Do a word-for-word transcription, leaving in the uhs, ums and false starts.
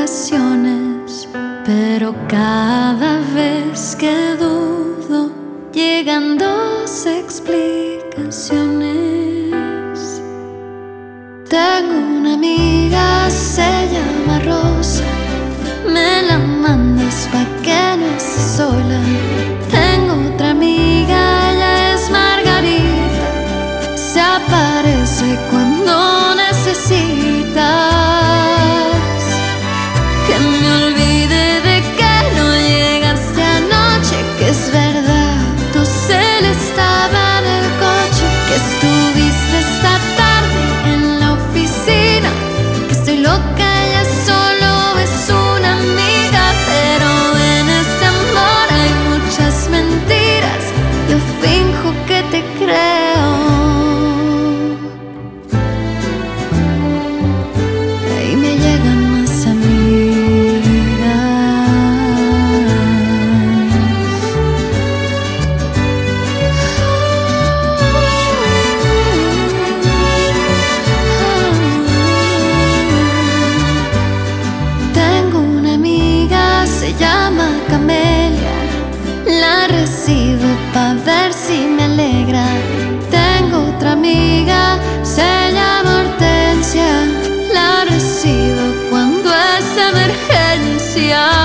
ocasiones, pero cada vez que dudo llegan dos explicaciones. Tengo una amiga, se llama Rosa, me la mandas pa' que no esté sola. Tengo otra amiga, ella es Margarita, se aparece cuando necesitas. Que me olvide de que no llegaste anoche, que es verdad, tu cel estaba en el coche, que estuviste esta tarde en la oficina, que estoy loca, ella solo es una amiga. Pero en este amor hay muchas mentiras, yo finjo que te creo. Y me llegan más se llama Camelia, la recibo pa' ver si me alegra. Tengo otra amiga, se llama Hortensia, la recibo cuando es emergencia.